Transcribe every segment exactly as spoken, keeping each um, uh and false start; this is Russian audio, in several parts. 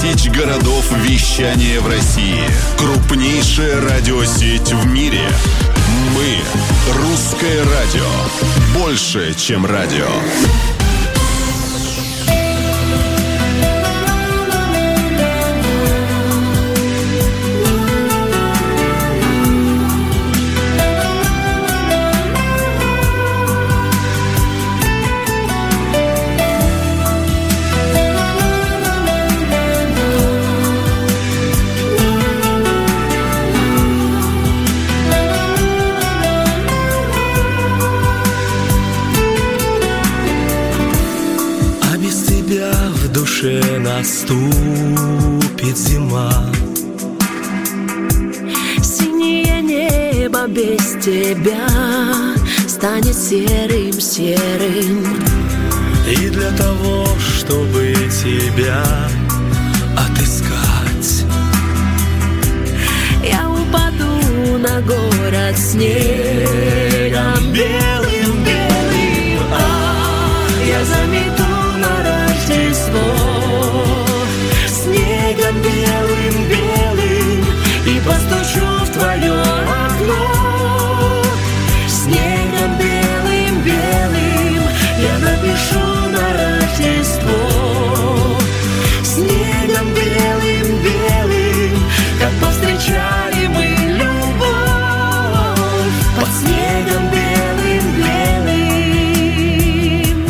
тысяч городов вещания в России. Крупнейшая радиосеть в мире. Мы — Русское радио. Больше, чем радио. Наступит зима. Синее небо без тебя станет серым-серым. И для того, чтобы тебя отыскать, я упаду на город снегом белым-белым. А я замету на Рождество снегом белым-белым и постучу в твое окно. Снегом белым-белым я напишу на Рождество. Снегом белым-белым, как повстречали мы любовь. Под снегом белым-белым.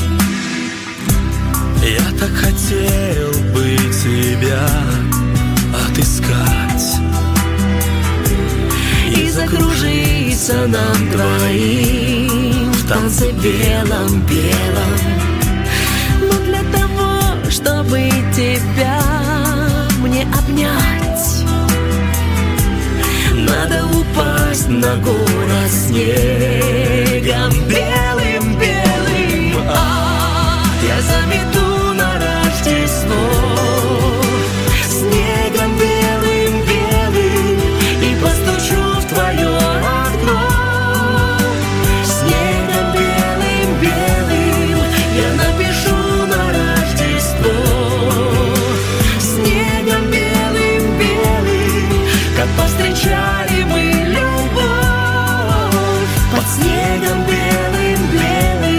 Я так хотел бы тебя отыскать и закружиться нам двоим в танце белом-белом. Но для того, чтобы тебя мне обнять, надо упасть на город снегом белым-белым. А я замету на Рождество снегом белым-белым и постучу в твое окно. Снегом белым-белым я напишу на Рождество. Снегом белым-белым, как повстречали мы любовь. Под снегом белым-белым.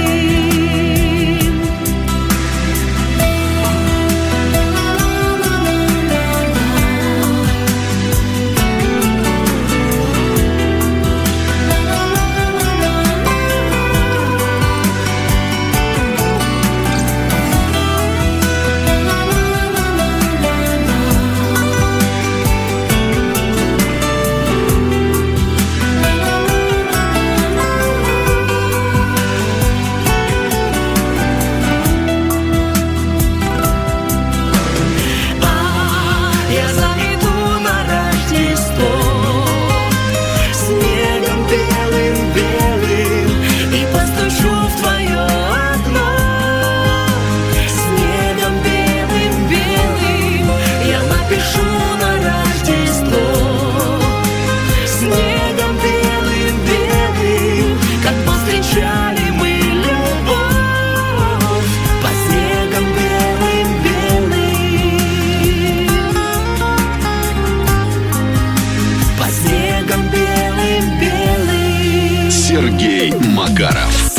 Сергей Макаров.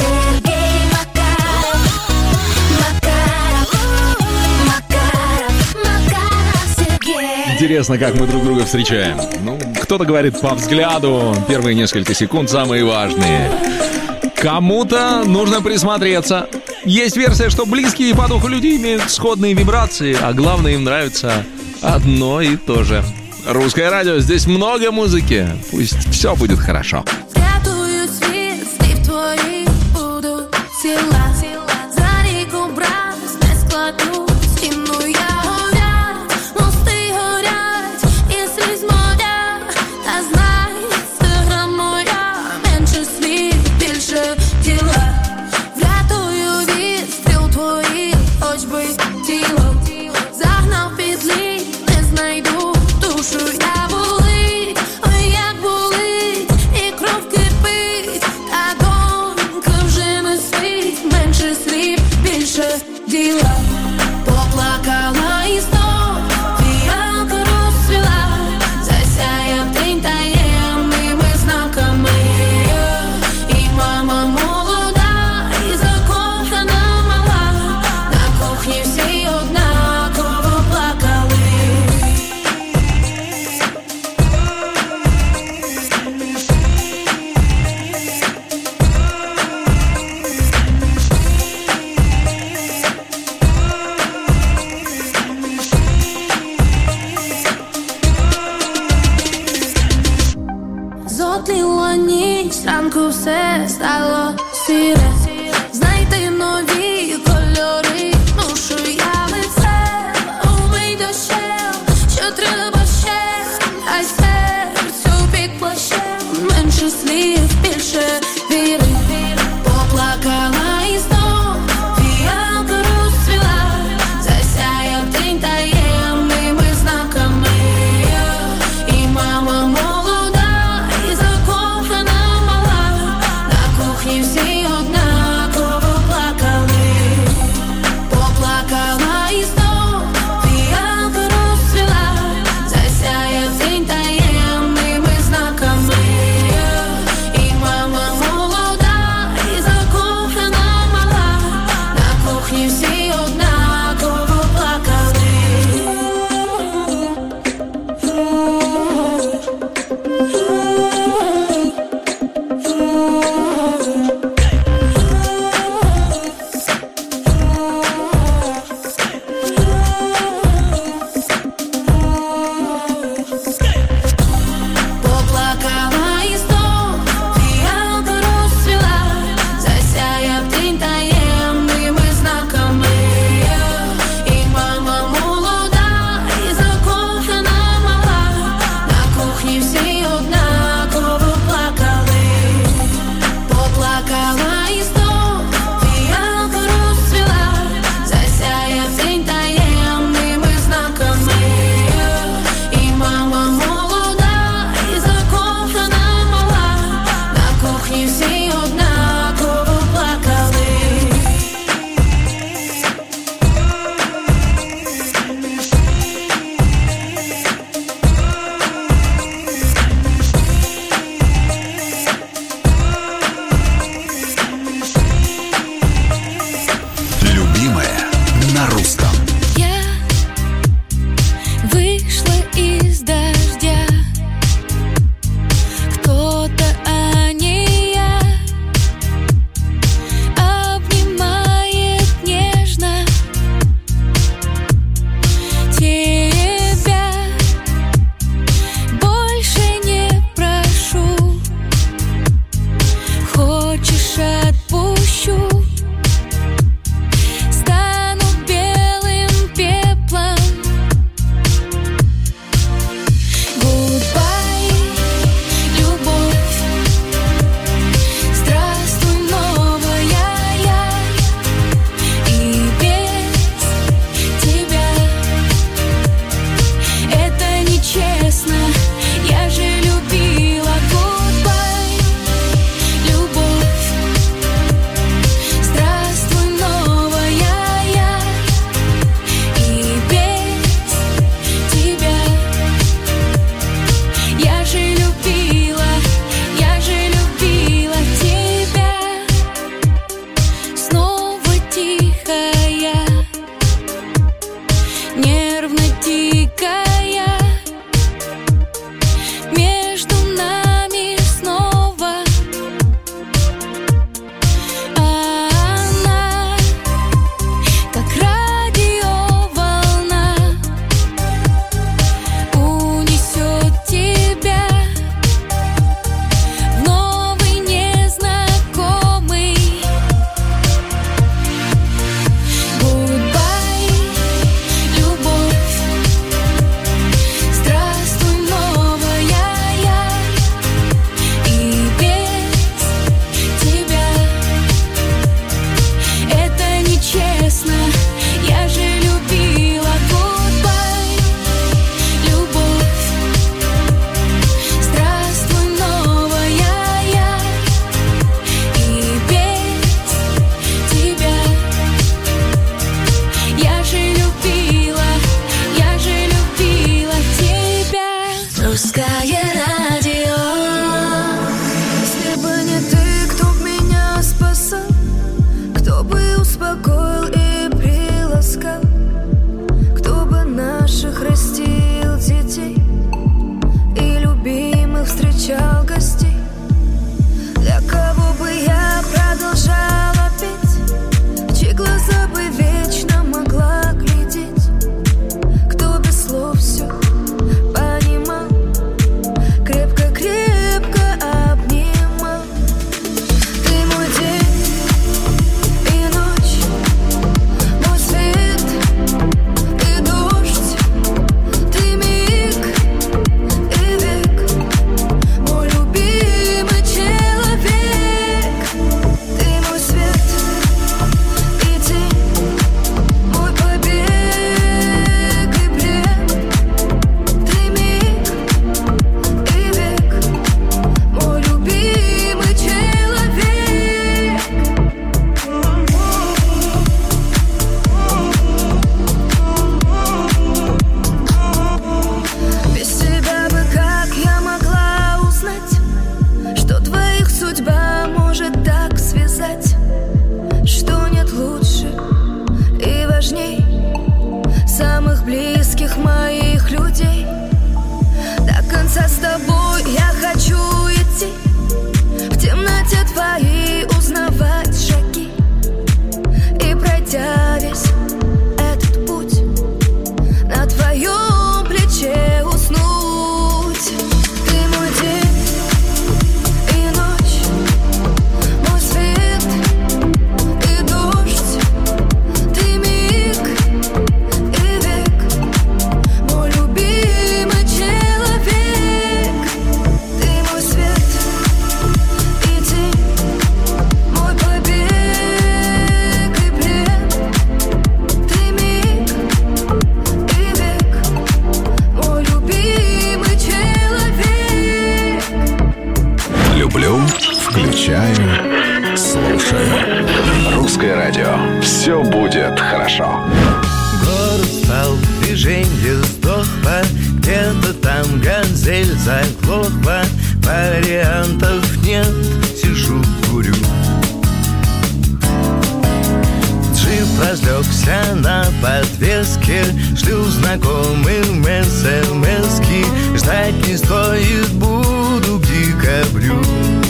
Интересно, как мы друг друга встречаем. Ну, кто-то говорит по взгляду, первые несколько секунд самые важные. Кому-то нужно присмотреться. Есть версия, что близкие по духу люди имеют сходные вибрации, а главное, им нравится одно и то же. Русское радио, здесь много музыки. Пусть все будет хорошо. Ой, як болить, і кров кипить, огонь, ко вже не світ. зранку все стало сіре. Знайти нові кольори, нушуя лице, умий дощем, що треба ще, хай серцю під плащем, менше слів, більше віри. Поплакала і знов фіалка розцвіла, засяяв день таємними знаками. І мама молода, і закохана мала, на кухні всі однаково плакали. Поплакала і знов фіалка розцвіла, засяяв день таємними знаками. І мама молода, і закохана мала, на кухні всі однаково плакали. Поплакала і знов фіалка розцвіла, засяяв день таємними знаками. І мама молода, і закохана мала, на кухні всі однаково плакали. Поплакала і знов фіалка розцвіла, засяяв день таємними знаками. І мама молода, і закохана мала, на кухні всі однаково плакали. Любимая на русском. Я вышла из дождя, кто-то, а не я, обнимает нежно тебя. Больше не прошу, хочешь отпущу, стану белым пеплом. Goodbye, любовь, здравствуй, новая я. И без тебя это нечестно, я же любила. Goodbye, любовь, здравствуй, новая я. И без тебя я же любила, я же любила тебя. Снова тихая, нервно дикая, между нами снова она, как радиоволна, унесет тебя в новый незнакомый. Goodbye, любовь, где-то там газель заглохла, вариантов нет, сижу, курю. Джип разлегся на подвеске, шлю знакомым смс-ки. Ждать не стоит, буду к декабрю.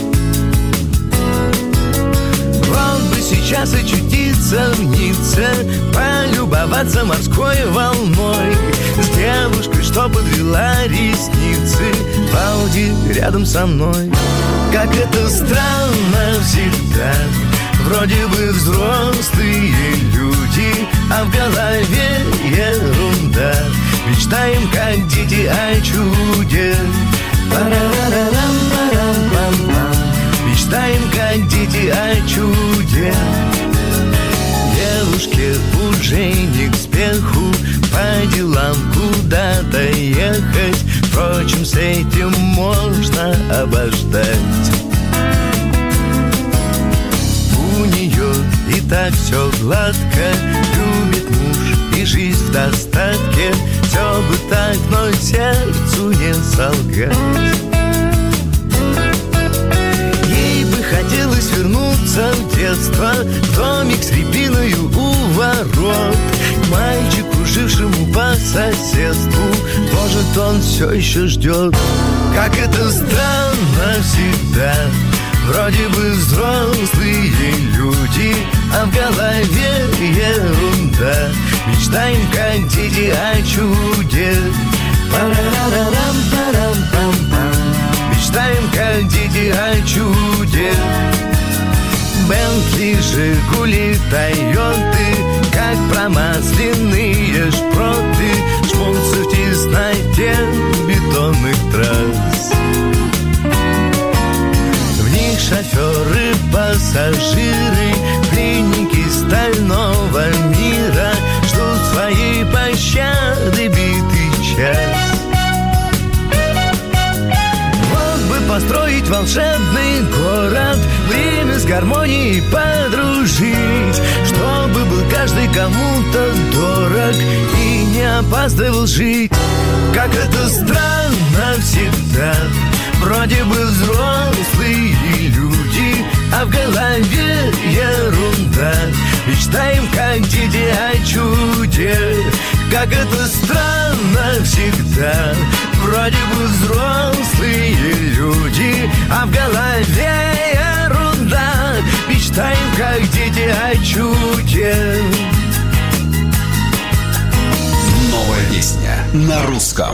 Вот бы сейчас очутиться в Ницце, полюбоваться морской волной, с девушкой, что подвела ресницы, в Ауди рядом со мной. Как это странно всегда, вроде бы взрослые люди, а в голове ерунда. Мечтаем, как дети, о чуде. Парарарам-парам-пам-пам. Мечтаем, как дети, о чуде. Девушке уже не к спеху, по делам куда-то ехать. Впрочем, с этим можно обождать. У нее и так все гладко, любит муж и жизнь в достатке. Все бы так, но сердцу не солгать. Ей бы хотелось вернуться в детство, в домик с рябиною у ворот, к мальчику, жившему по соседству. Может, он все еще ждет. Как это странно всегда, вроде бы взрослые люди, а в голове ерунда. Мечтаем, как дети, о чуде. Парарарам-парам-пам-пам. Мечтаем, как дети, о чуде. Бентли, Жигули, Тойоты, как промасленные шпроты, жмутся в тесноте бетонных трасс. Шоферы, пассажиры, пленники стального мира ждут своей пощады битый час. Вот бы построить волшебный город, время с гармонией подружить, чтобы был каждый кому-то дорог и не опаздывал жить. Как это странно всегда, вроде бы взрослые люди, а в голове ерунда. Мечтаем, как дети, о чуде. Как это странно всегда, вроде бы взрослые люди, а в голове ерунда. Мечтаем, как дети, о чуде. Новая песня на русском.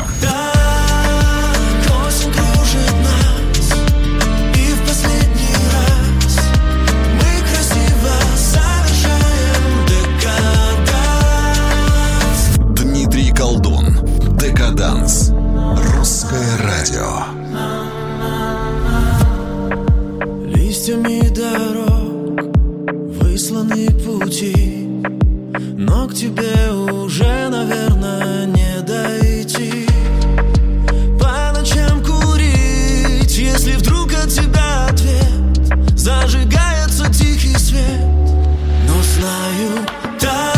Декаданс. Русское радио. Листьями дорог высланы пути, но к тебе уже, наверное, не дойти. По ночам курить, если вдруг от тебя ответ, зажигается тихий свет. Но знаю, так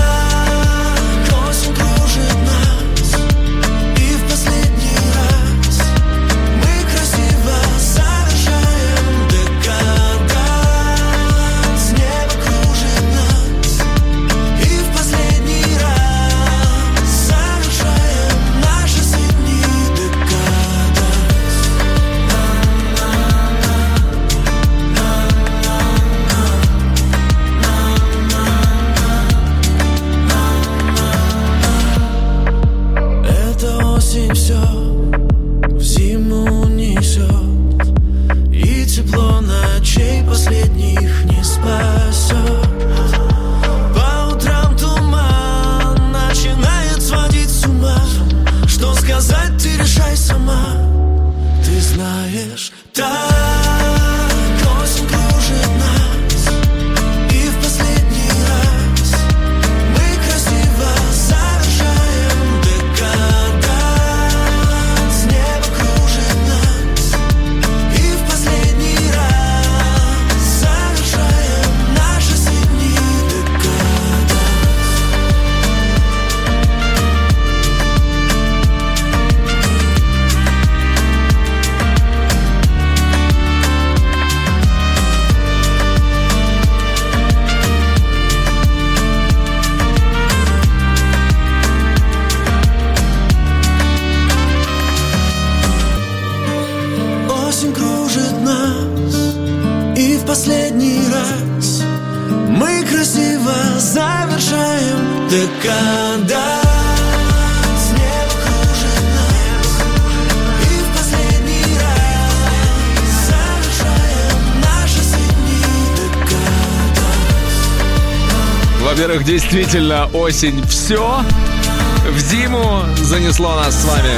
завершаем декаданс. Небо кружит нас, и в последний раз завершаем наш осенний декаданс. Во-первых, действительно, осень все. В зиму занесло нас с вами.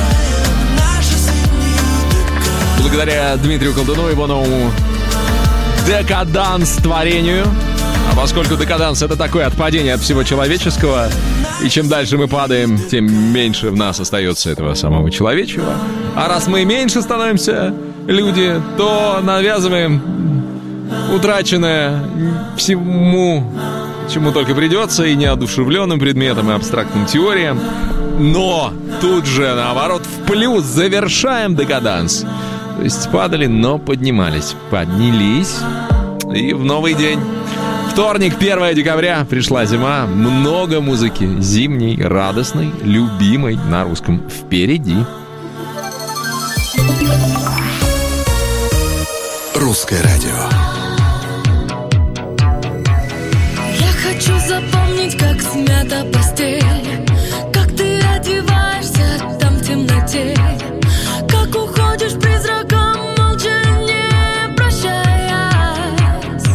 Благодаря Дмитрию Колдуну и его новому декаданс-творению. А поскольку декаданс — это такое отпадение от всего человеческого, и чем дальше мы падаем, тем меньше в нас остается этого самого человечего. А раз мы меньше становимся, люди, то навязываем утраченное всему, чему только придется, и неодушевленным предметам, и абстрактным теориям. Но тут же, наоборот, в плюс завершаем декаданс. То есть падали, но поднимались. Поднялись. И в новый день. Вторник, первое декабря, пришла зима. Много музыки. Зимней, радостной, любимой на русском. Впереди. Русское радио. Я хочу запомнить, как смята постель, как ты одеваешься там в темноте, как уходишь призраком, молча не прощаясь.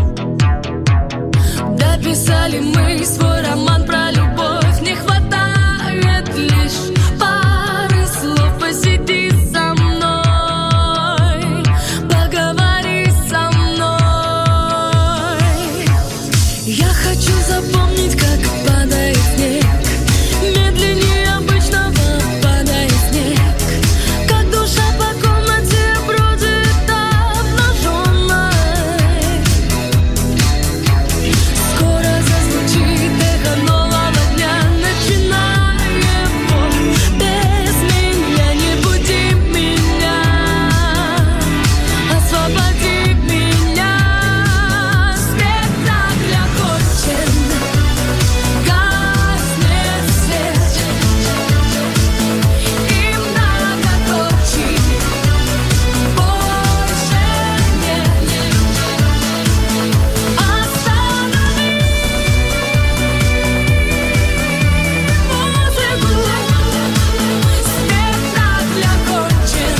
Дописали мы свой роман про любовь, не хватает лишь пары слов. Посиди со мной, поговори со мной. Я хочу запомнить, как падает снег, медленнее обычного падает снег, как душа по комнате бродит обнаженной. Скоро зазвучит эхо нового дня, начинаем путь без меня. Не буди меня, освободи меня. Спектакль окончен, гаснет свет, и многоточий больше нет. Останови музыку, спектакль окончен,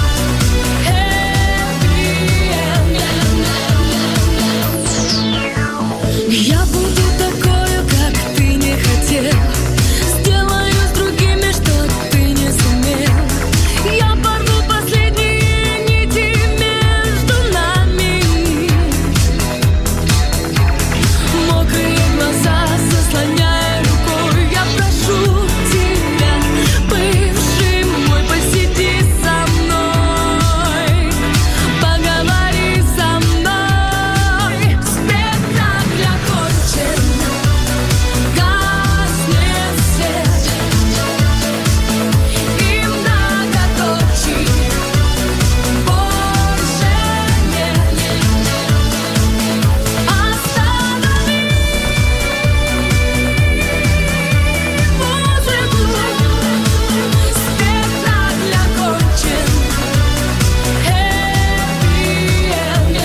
я буду такою, как ты не хотел, сделаю с другими, что ты не сумел. Я порву последние нити между нами. Мокрые глаза заслоняя рукой, я прошу тебя, бывший мой, посиди со мной, поговори со мной. Спектакль окончен, гаснет свет, и многоточий больше нет. Останови музыку, спектакль окончен, хэппи-энд.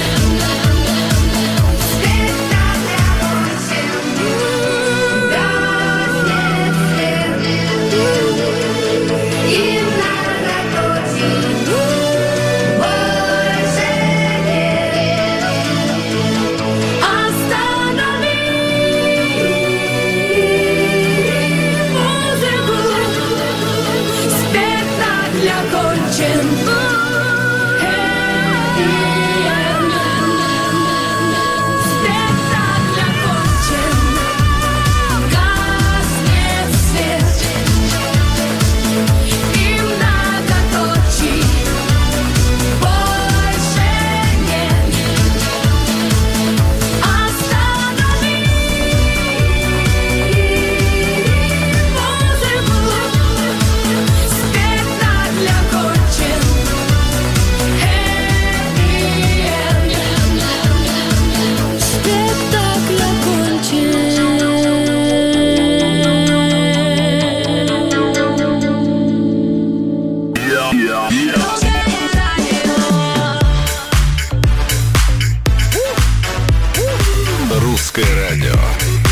Русское радио.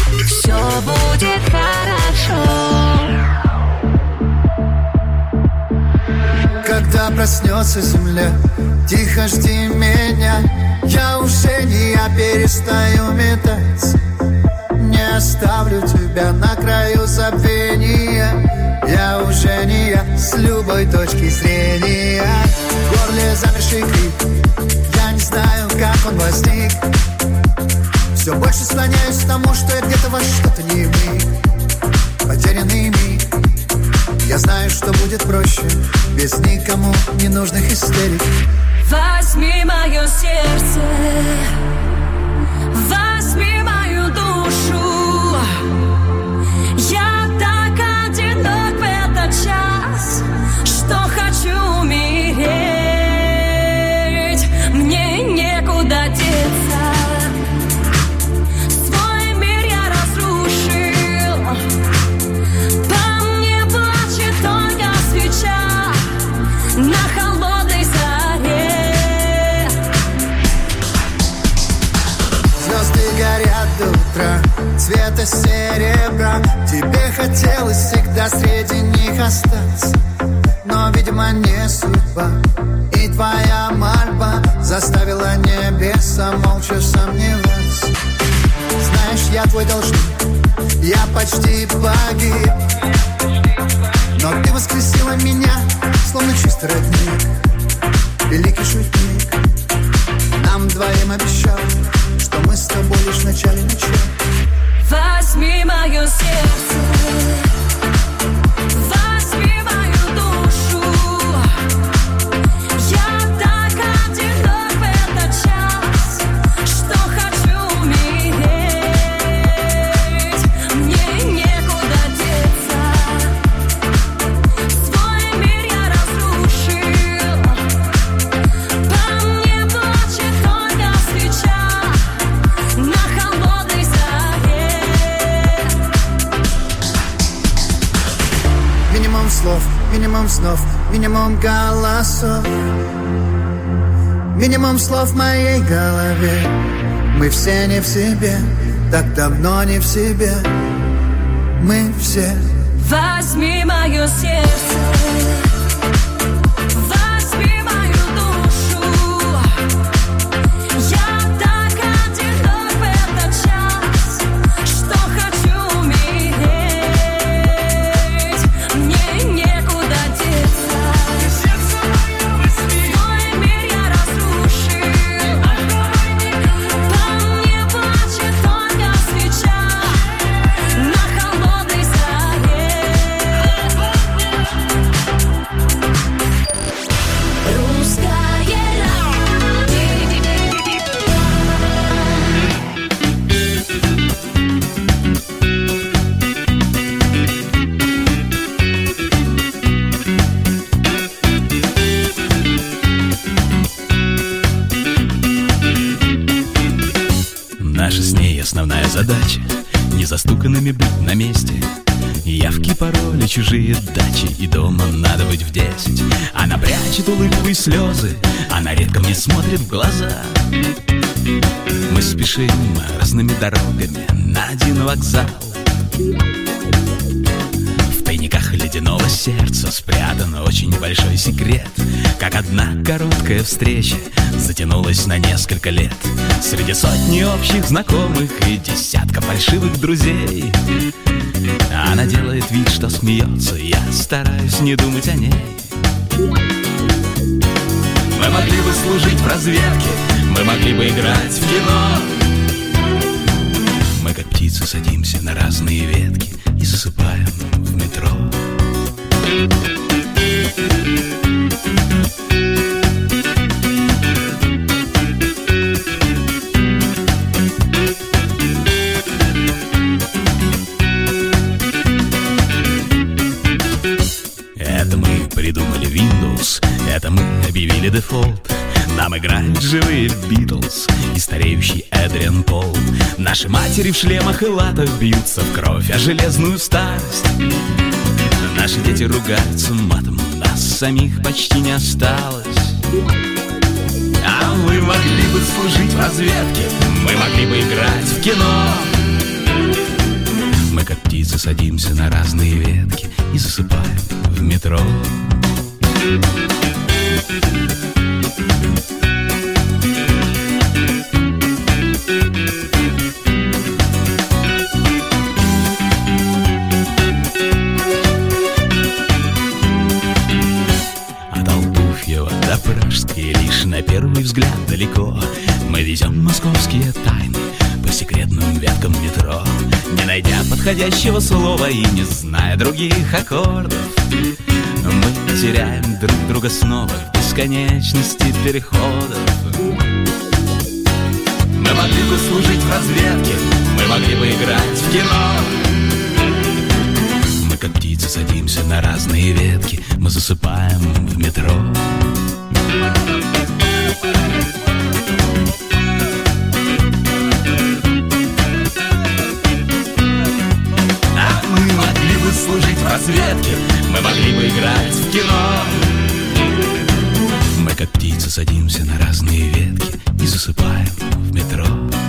будет хорошо. Когда проснется земля, тихо жди меня. Я уже не я, перестаю метаться. Не оставлю тебя на краю забвения. Я уже не я, с любой точки зрения. В горле замерший крик, я не знаю, как он возник. Все больше склоняюсь к тому, что я где-то во что-то не миг. Потерянный миг. Я знаю, что будет проще, без никому ненужных истерик. Возьми мое сердце, возьми мою душу. Я так одинок в этот час, что хочу умереть. Мне некуда деться. Свой мир я разрушил. По мне плачет только свеча на холодной заре. Звезды горят до утра, цвета серебра. Тебе хотелось всегда среди них остаться, но, видимо, не судьба. И твоя мольба заставила небеса молча сомневаться. Знаешь, я твой должник, я почти погиб, но ты воскресила меня, словно чистый родник. Великий шутник нам двоим обещал, что мы с тобой лишь в начале начала. Возьми мое сердце, возьми мою душу. Я так одинок в этот час, что хочу умереть. Мне некуда деться. Свой мир я разрушил. По мне плачет только свеча на холодной заре. Минимум слов, минимум снов, минимум голосов. Минимум слов в моей голове. Мы все не в себе, так давно не в себе. Мы все. Возьми мое сердце, возьми мою душу. Я так одинок в этот час, что хочу умереть. Мне некуда деться. Свой мир я разрушил. По мне плачет только свеча на холодной заре. Русское Наша с ней основная задача — не застуканными быть на месте. Явки, пароли, чужие дачи, и дома надо быть в десять. Она прячет улыбку и слезы, она редко мне смотрит в глаза. Мы спешим разными дорогами на один вокзал. В тайниках ледяного сердца спрятан очень большой секрет. Как одна короткая встреча затянулась на несколько лет. Среди сотни общих знакомых и десятка фальшивых друзей она делает вид, что смеется. Я стараюсь не думать о ней. Мы могли бы служить в разведке, мы могли бы играть в кино. Мы как птицы садимся на разные ветки и засыпаем в метро. Это мы придумали Windows, это мы объявили дефолт. Нам играют живые Битлз и стареющий Эдриан Пол. Наши матери в шлемах и латах бьются в кровь о железную старость. Наши дети ругаются матом, нас самих почти не осталось. А мы могли бы служить в разведке, мы могли бы играть в кино. Мы как птицы, садимся на разные ветки и засыпаем в метро. От Алтуфьева до Пражской лишь на первый взгляд далеко. Мы везем московские тайны по секретным веткам метро, не найдя подходящего слова и не зная других аккордов. Мы теряем друг друга снова в бесконечности переходов. Мы могли бы служить в разведке, мы могли бы играть в кино. Мы как птицы садимся на разные ветки, мы засыпаем в метро. Служить в разведке, мы могли бы играть в кино. Мы как птицы садимся на разные ветки и засыпаем в метро.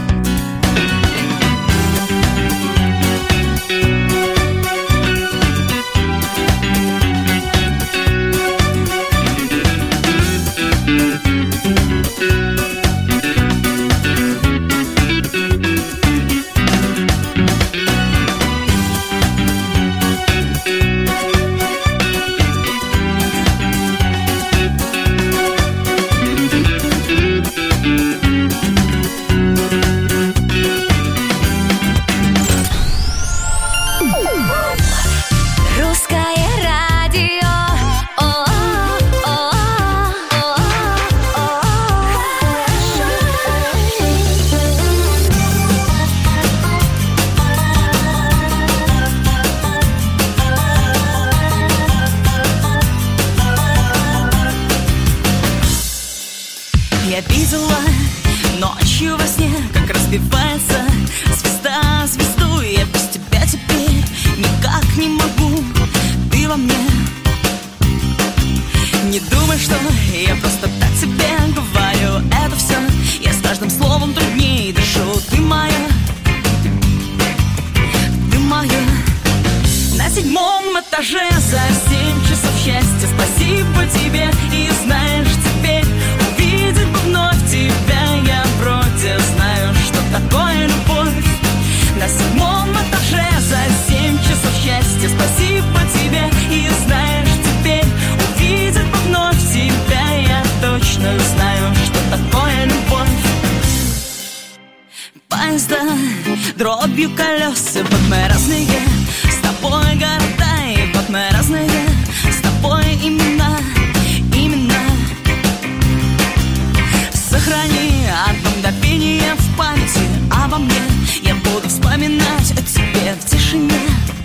Дробью колеса, вот мы разные, с тобой города, и вот мы разные, с тобой имена, имена. Сохрани одно мгновение в памяти обо мне, я буду вспоминать о тебе в тишине,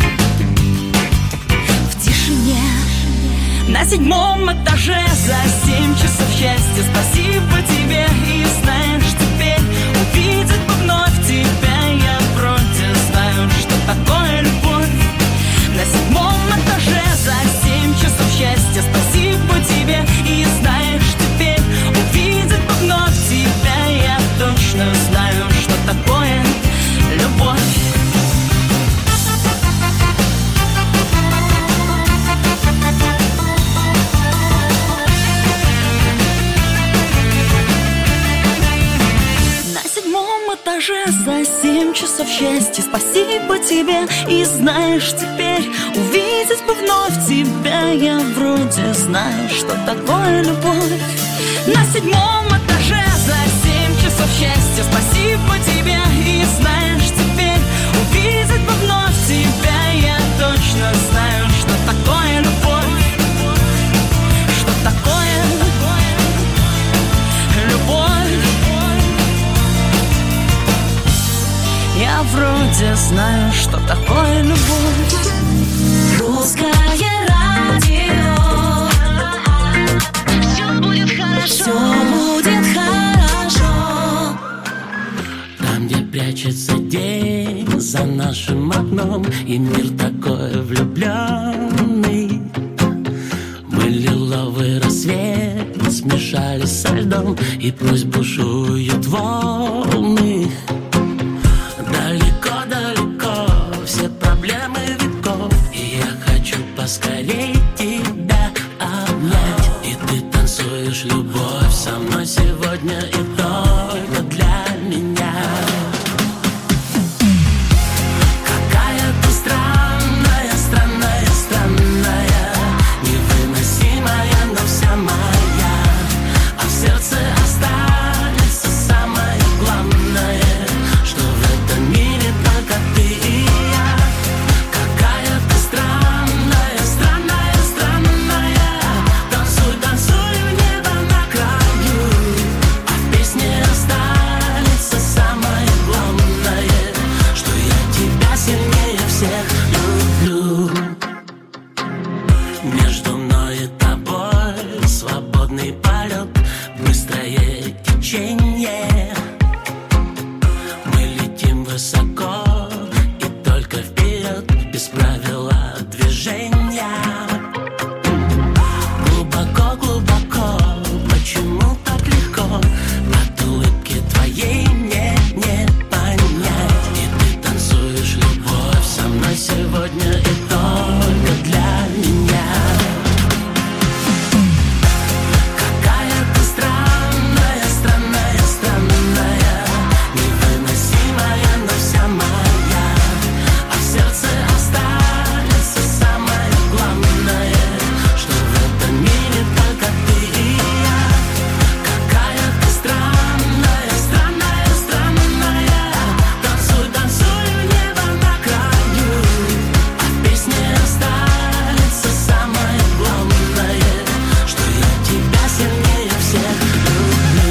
в тишине. На седьмом этаже за семь часов счастья, спасибо тебе, и знаешь, теперь увидеть бы вновь тебя я вроде знаю, что такое любовь. На седьмом этаже за семь часов счастья, спасибо тебе, и знаешь, теперь увидеть бы вновь тебя я точно знаю, что такое любовь. За семь часов счастья, спасибо тебе, и знаешь, теперь увидеть бы вновь тебя я вроде знаю, что такое любовь. На седьмом этаже за семь часов счастья, спасибо тебе, и знаешь, теперь увидеть бы вновь тебя я точно знаю, что такое любовь, что такое любовь. Я вроде знаю, что такое любовь. Русское радио. Все будет хорошо. Все будет хорошо. Там, где прячется день за нашим окном, и мир такой влюбленный. Мы лиловый рассвет смешались со льдом, и пусть бушуют волны. Далеко-далеко все проблемы любовь со мной сегодня и только для меня. Какая ты странная, странная, странная, невыносимая, но вся моя, а в сердце останется самое главное, что в этом мире только ты и я. Какая ты странная, странная, странная, танцуй, танцуй в небо на краю, а в песне останется самое главное, что я тебя сильнее всех люблю. Между мной и тобой свободный полет, быстрое течение. Мы летим высоко и только вперед, без правила движения. Глубоко, глубоко, почему так легко от улыбки твоей мне не понять. И ты танцуешь любовь со мной сегодня и только для меня. Какая ты странная, странная, странная, невыносимая, но вся моя, а в сердце останется самое главное, что в этом мире только ты и я. Какая ты странная, странная, странная, танцуй, танцуй в небо на краю, а в песне останется самое главное, что я тебя сильнее всех люблю.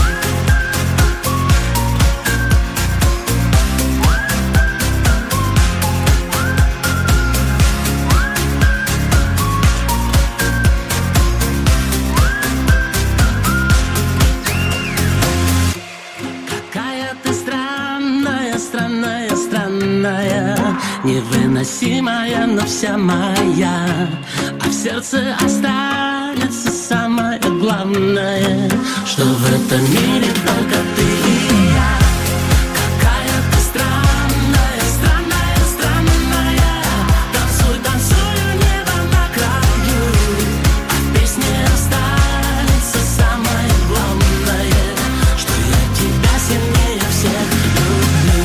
Какая ты странная, странная, странная, невыносимая, но вся моя, а в сердце останется самое главное, что в этом мире только ты и я. Какая ты странная, странная, странная, танцуй, танцуй в небо на краю, а в песне останется самое главное, что я тебя сильнее всех люблю.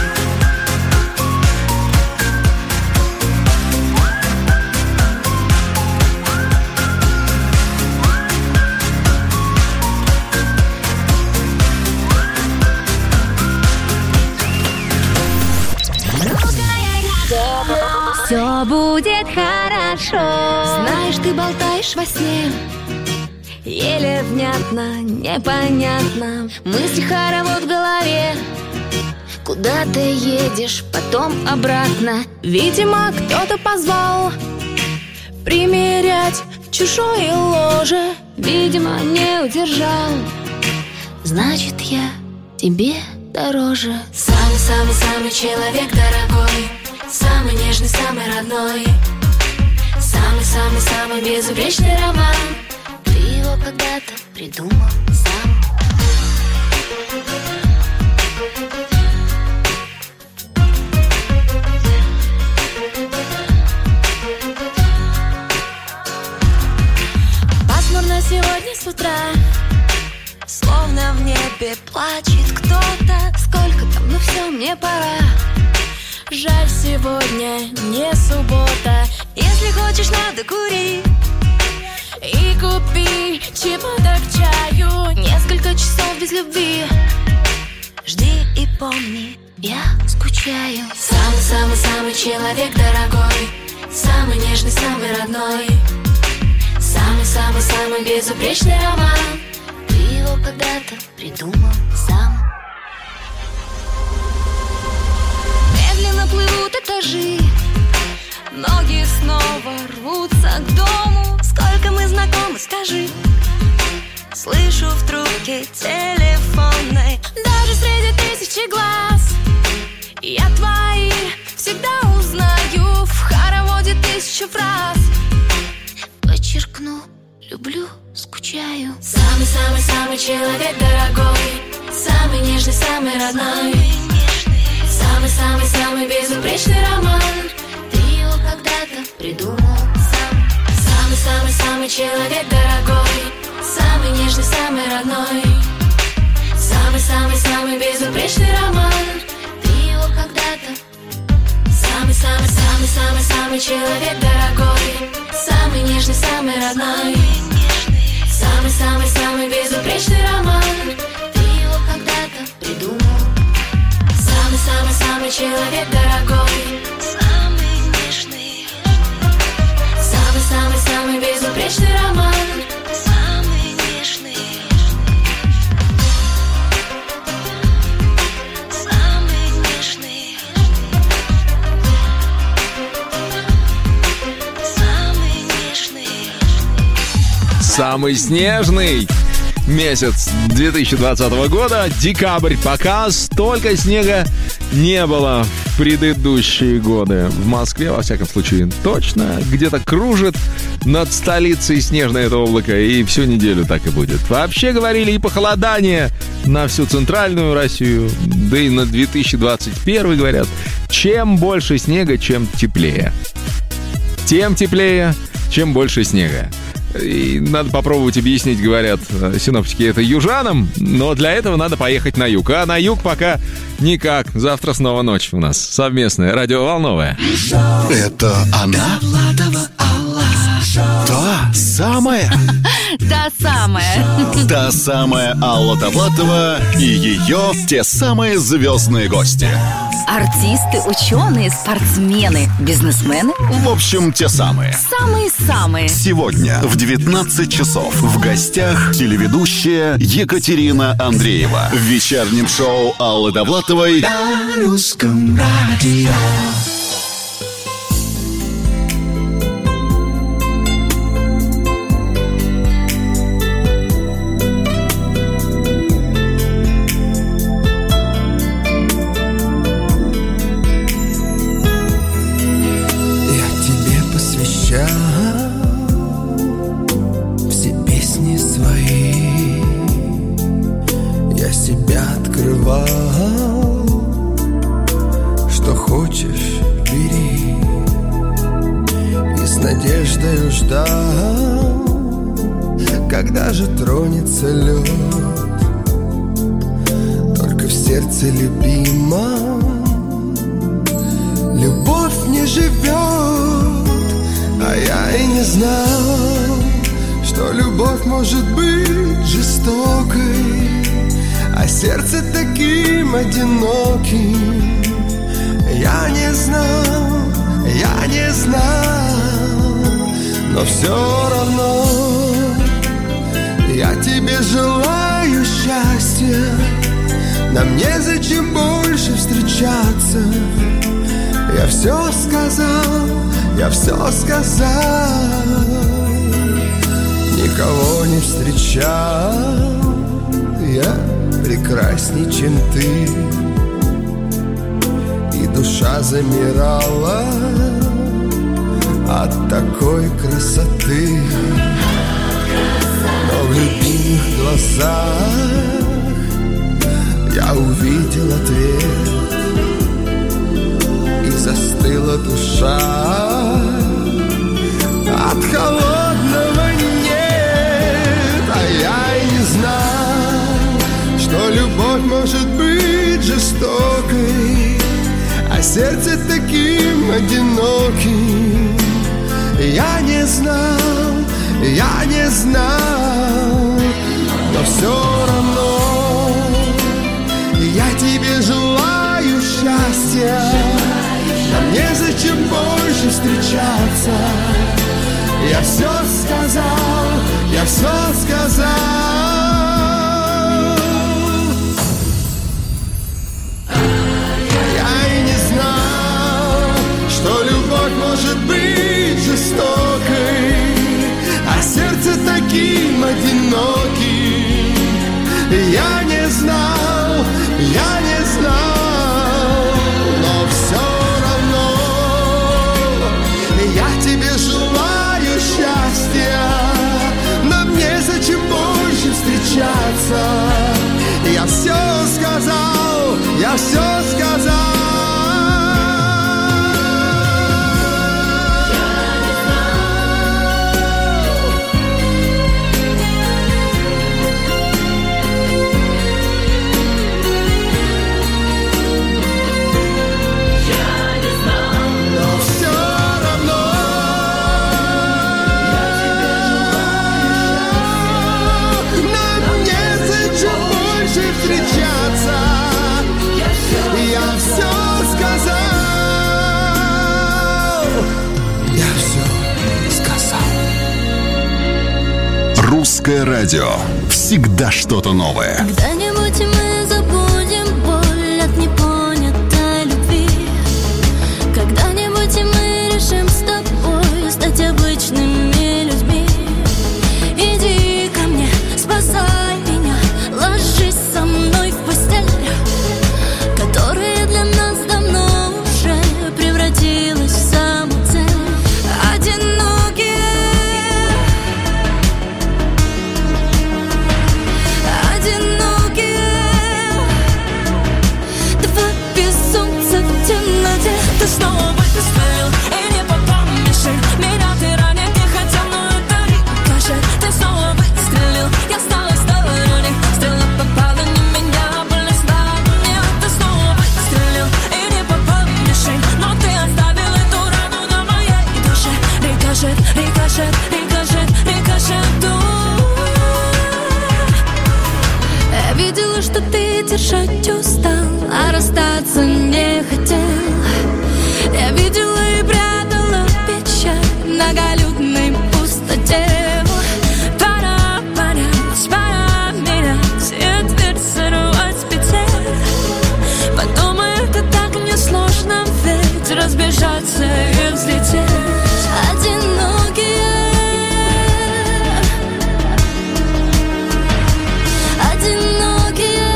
Все будет хорошо. Знаешь, ты болтаешь во сне, еле внятно, непонятно. Мысли хоровод в голове. Куда ты едешь, потом обратно. Видимо, кто-то позвал примерять чужое ложе. Видимо, не удержал. Значит, я тебе дороже. Самый-самый-самый человек дорогой, самый нежный, самый родной, самый-самый-самый безупречный роман. Ты его когда-то придумал сам. Пасмурно сегодня с утра, словно в небе плачет кто-то. Сколько там, ну все, мне пора. Жаль, сегодня не суббота. Если хочешь, надо кури и купи чего-то к чаю. Несколько часов без любви. Жди и помни, я скучаю. Самый-самый-самый человек дорогой, самый нежный, самый родной, самый-самый-самый безупречный роман. Ты его когда-то придумал сам. Медленно плывут этажи, ноги снова рвутся к дому. Сколько мы знакомы, скажи. Слышу в трубке телефонной, даже среди тысячи глаз я твои всегда узнаю. В хороводе тысячу фраз подчеркну, люблю, скучаю. Самый-самый-самый человек дорогой, самый нежный, самый родной, самый-самый-самый безупречный роман. Ты его когда-то придумал сам. Самый-самый-самый человек дорогой, самый нежный, самый-самый родной. Самый-самый-самый безупречный роман. Ты его когда-то. Самый-самый-самый-самый-самый человек дорогой. Самый нежный, самый родной. Самый-самый-самый безупречный роман. Ты его когда-то придумал. Самый-самый-самый человек дорогой. Самый нежный. Самый-самый-самый безупречный роман. Самый нежный. Самый нежный. Самый нежный. Самый снежный месяц две тысячи двадцатого года, декабрь, пока столько снега не было в предыдущие годы. В Москве, во всяком случае, точно где-то кружит над столицей снежное это облако, и всю неделю так и будет. Вообще говорили и похолодание на всю центральную Россию, да и на две тысячи двадцать первый говорят, чем больше снега, чем теплее. Тем теплее, чем больше снега. И надо попробовать объяснить, говорят синоптики, это южанам, но для этого надо поехать на юг. А на юг пока никак. Завтра снова ночь у нас совместная, радиоволновая. Это она? Та самая? Та самая. Та самая Алла Довлатова и ее те самые звездные гости. Артисты, ученые, спортсмены, бизнесмены. В общем, те самые. Самые-самые. Сегодня в девятнадцать часов в гостях телеведущая Екатерина Андреева в вечернем шоу Аллы Довлатовой На русском радио. Все песни свои я себя открывал. Что хочешь, бери. И с надеждой ждал, когда же тронется лед. Только в сердце любимом любовь не живет. А я и не знал, что любовь может быть жестокой, а сердце таким одиноким. Я не знал, я не знал, но все равно я тебе желаю счастья. Нам незачем больше встречаться. Я все сказал, я все сказал. Никого не встречал я прекрасней, чем ты. И душа замирала от такой красоты. Но в любимых глазах я увидел ответ. И застыла душа от холодного нет. А я и не знал, что любовь может быть жестокой, а сердце таким одиноким. Я не знал, я не знал, но все равно я тебе желаю счастья. Нам незачем больше встречаться. Я все сказал, я все сказал. Я и не знал, что любовь может быть жестокой, а сердце таким одиноким. Я не знал, я не знал, но все равно я тебе желаю счастья. Нам незачем больше встречаться. Я все сказал, я все сказал. Русское радио. Всегда что-то новое. Когда-нибудь мы забудем боль от непонятой любви. Когда-нибудь мы решим с тобой стать обычными людьми. Иди ко мне, спасай меня, ложись со мной в постель, которая для нас давно уже превратилась в саму цель. Одинокие, одинокие, два безумца в темноте. Ты снова выстрелил и не попал в мишень. Меня ты ранить не хотел, но это рикошет. Ты снова выстрелил, я стала в стороне. Стрела попала не меня, боль стала мне. Ты снова выстрелил и не попал в мишень, но ты оставил эту рану на моей душе. Рикошет, рикошет, рикошет, рикошет. Я видела, что ты держать устал, а расстаться не хотел. Я видела и прятала печаль в многолюдной пустоте. Пора понять, пора менять и дверь сорвать с петель. Подумай, это так несложно, ведь разбежаться и взлететь. Одинокие, одинокие,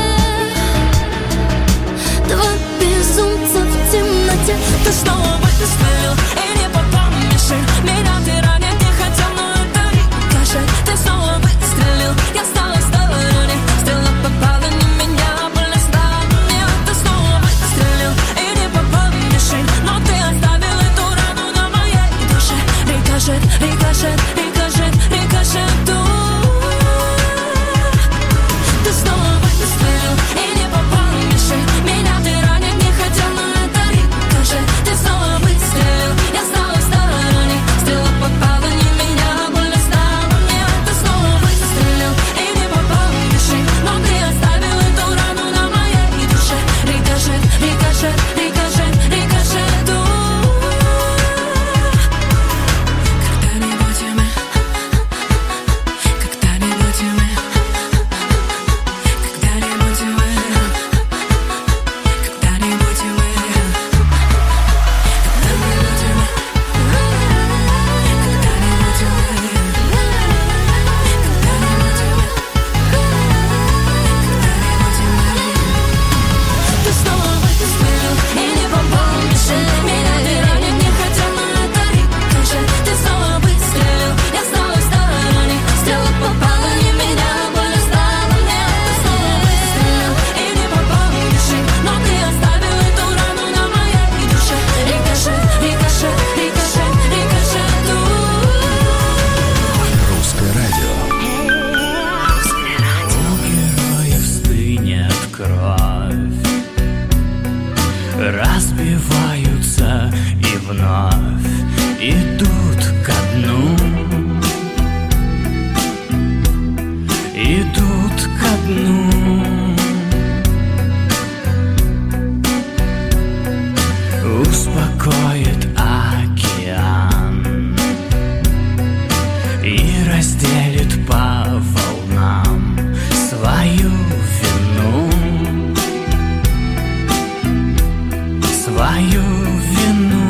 два безумца в темноте. Ты снова выстрелил и не попал в мишень. Меня ты ранить не хотел, но это рикошет. Ты снова выстрелил, я стала в стороне. Стрела попала не меня, боль стала мне. Ты снова выстрелил и не попал в мишень, но ты оставил эту рану на моей душе. Рикошет, рикошет, рикошет, рикошет. Ты снова выстрелил и не попал в мишень. Меня ты ранить не хотел, но это рикошет. Ты снова выстрелил, я стала в стороне. Стрела попала не меня, боль стала мне. Ты снова выстрелил и не попал в мишень, но ты оставил эту рану на моей душе. Рикошет, рикошет, рикошет, рикошет. Когда-нибудь мы, когда-нибудь мы, когда-нибудь мы, когда-нибудь мы, когда-нибудь мы, когда-нибудь мы. Ты снова выстрелил и не попал в мишень. Меня ты ранить не хотел, но это рикошет. Ты снова выстрелил, я стала в стороне. Стрела попала не меня, боль стала мне. Ты снова выстрелил и не попал в мишень, но ты оставил эту рану на моей душе. Рикошет, рикошет, рикошет, рикошет. Русское радио. У героев стынет кровь, разбиваются и вновь идут ко дну, идут ко дну. Успокоит океан и разделит по волнам свою вину, свою вину.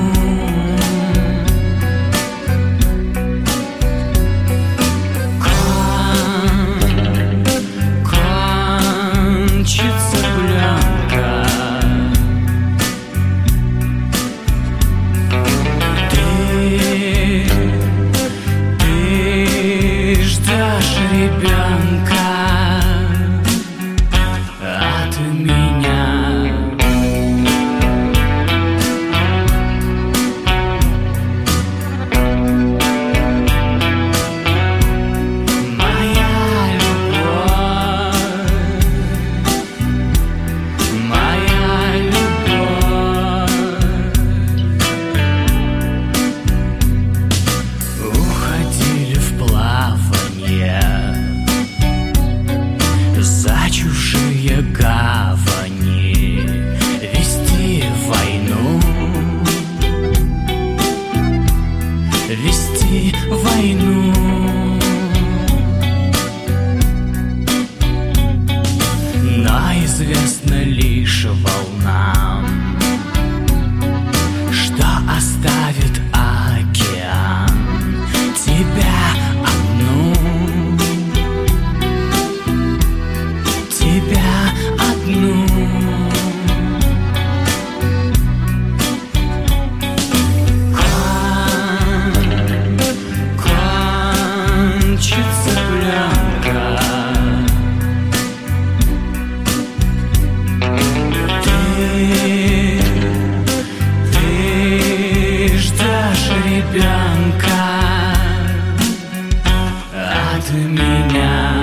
Кон- кончится пленка. Ты, ты ждешь ребенка от меня. Моя любовь, моя любовь. Уходили в плавание меня.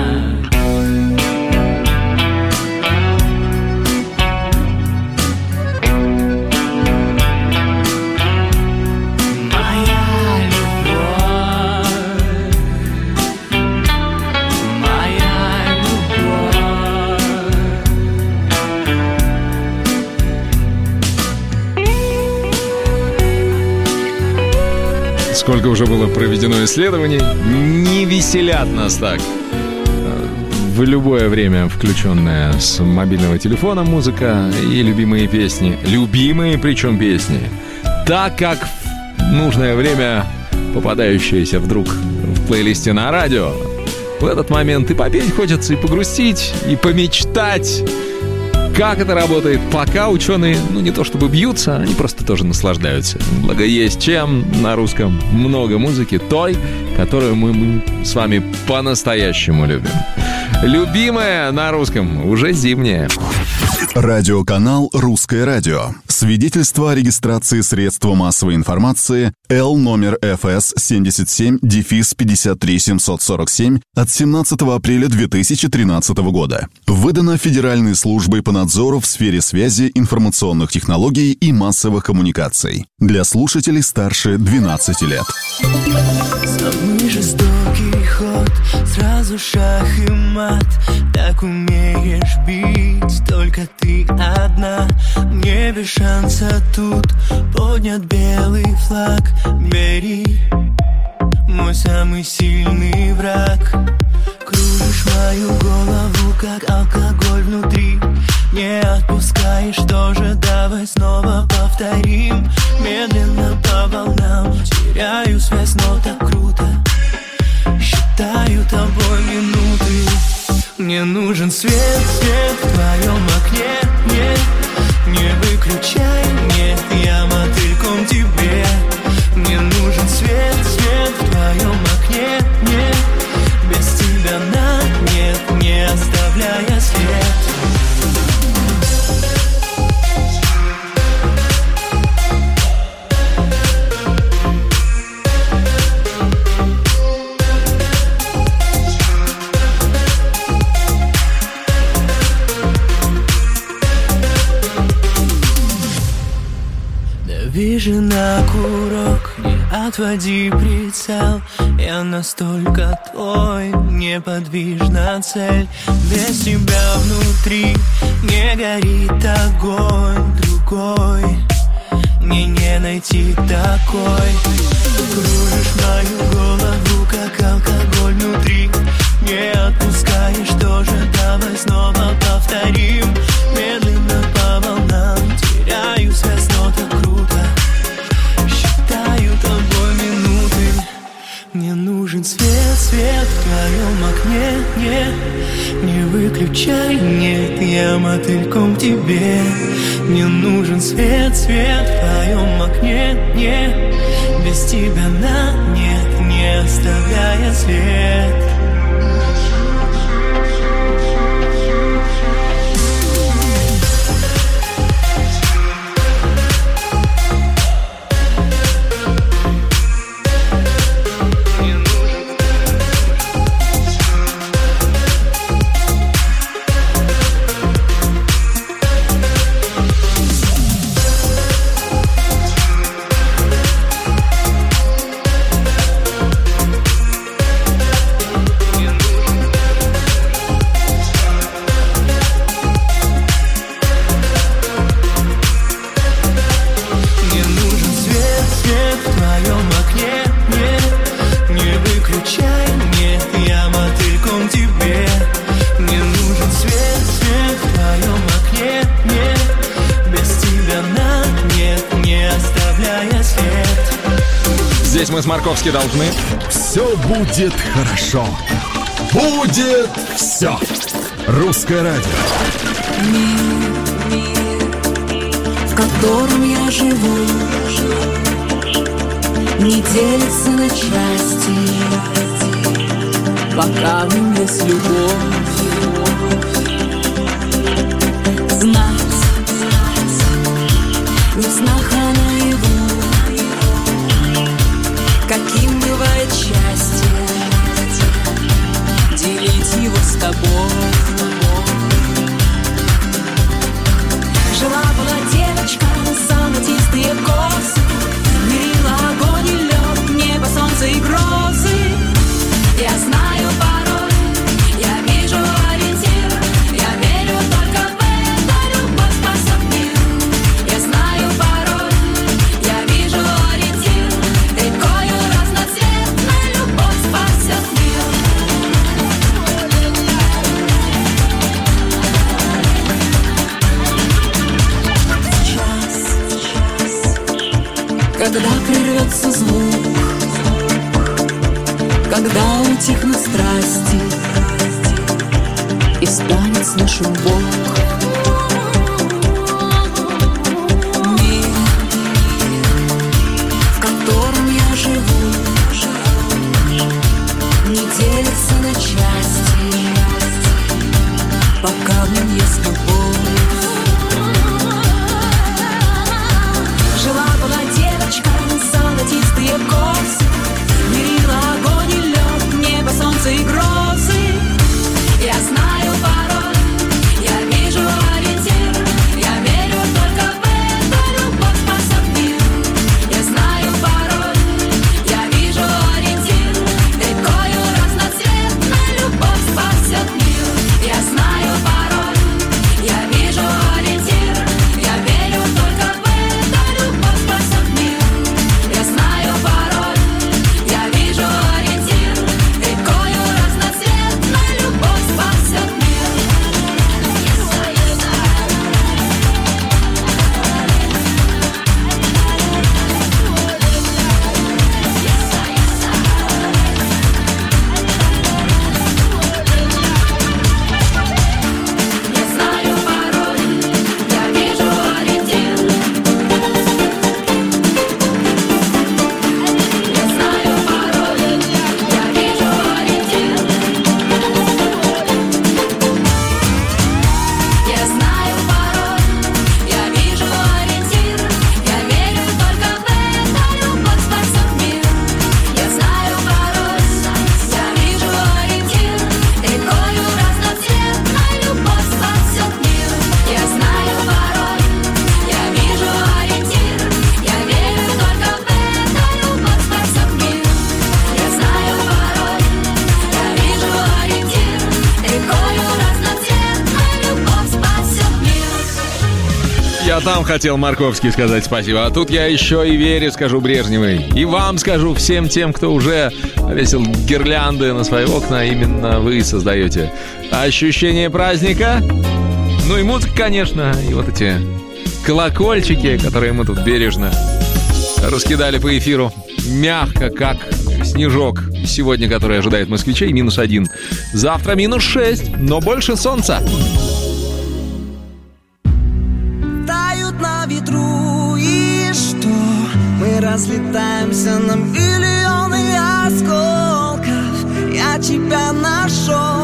Сколько уже было проведено исследований, не веселят нас так. В любое время включенная с мобильного телефона музыка и любимые песни. Любимые причем песни. Так как в нужное время попадающиеся вдруг в плейлисте на радио. В этот момент и попеть хочется, и погрустить, и помечтать. Как это работает? Пока ученые, ну не то чтобы бьются, они просто тоже наслаждаются. Благо есть чем на русском много музыки, той, которую мы, мы с вами по-настоящему любим. Любимая на русском уже зимняя. Радиоканал «Русское радио». Свидетельство о регистрации средства массовой информации Л номер эф эс семьдесят семь пятьдесят три семьсот сорок семь от семнадцатого апреля две тысячи тринадцатого года. Выдано Федеральной службой по надзору в сфере связи, информационных технологий и массовых коммуникаций. Для слушателей старше двенадцати лет. Самый жестокий ход, сразу шах и мат. Так умеешь бить, только ты одна. Мне без шанса тут поднят белый флаг. Бери, мой самый сильный враг. Кружишь мою голову, как алкоголь внутри. Не отпускаешь тоже, давай снова повторим. Медленно по волнам, теряю связь, но так круто. Считаю тобой минуты. Мне нужен свет, свет в твоем окне. Нет, не выключай, нет, я мотыльком тебе. Мне нужен свет, свет в твоем окне. Нет, без тебя на нет, не оставляя след. Вижу на курок, не отводи прицел. Я настолько твой, неподвижна цель. Без тебя внутри не горит огонь. Другой мне не найти такой. Кружишь мою голову, как алкоголь внутри. Не отпускаешь тоже, давай снова повторим. Медленно по волнам, теряю связь, но так круто. Считаю тобой минуты. Мне нужен свет, свет в твоем окне. Нет, не выключай, нет, я мотыльком тебе. Мне нужен свет, свет в твоем окне. Нет, без тебя на нет, не оставляя след. Здесь мы с Марковски должны. Все будет хорошо. Будет все. Русское радио. Мир, мир, в котором я живу, не делится на части, пока в нем есть любовь. Знать, не в снах, а наяву, каким бывает счастье, с тобой. Жила-была девочка, золотистые косы, мерила огонь и лед, небо, солнце и грозы. Я знаю пароль, я вижу ориентир, я верю только в это, любовь спасет мир. Я знаю пароль, я вижу ориентир, рекою разноцветной любовь спасет мир. Когда прервется звук, когда утихнут страсти и станет слышен Бог, мир, в котором я живу, не делится на части, пока в нем есть любовь. Жила-была девочка, золотистые косы, мерила огонь и лед, небо, солнце и грозы. Я знаю пароль, я вижу ориентир, я верю только в это, любовь спасет мир. Я знаю пароль, я вижу ориентир, рекою разноцветной любовь спасет мир. Я знаю пароль, я вижу ориентир, я верю только в это, любовь спасет мир. Я знаю пароль, я вижу ориентир, рекою разноцветной любовь спасет мир. Я знаю пароль, я вижу ориентир. Я знаю пароль, я вижу ориентир. Я знаю пароль, я вижу ориентир. Я верю только в это, любовь спасет мир. Я знаю пароль, я вижу ориентир, рекою разноцветной любовь спасет мир. Я знаю пароль, я вижу ориентир, я верю только в это, любовь спасет мир. Я знаю пароль, я вижу ориентир, рекою разноцветной любовь спасет мир. Я там хотел Марковский сказать спасибо, а тут я еще и Вере скажу Брежневой. И вам скажу, всем тем, кто уже повесил гирлянды на свои окна, именно вы создаете ощущение праздника. Ну и музыка, конечно, и вот эти колокольчики, которые мы тут бережно раскидали по эфиру. Мягко, как снежок. Сегодня, который ожидает москвичей, минус один. Завтра минус шесть, но больше солнца. Тают на ветру, и что? Мы разлетаемся на миллионы осколков. Я тебя нашел.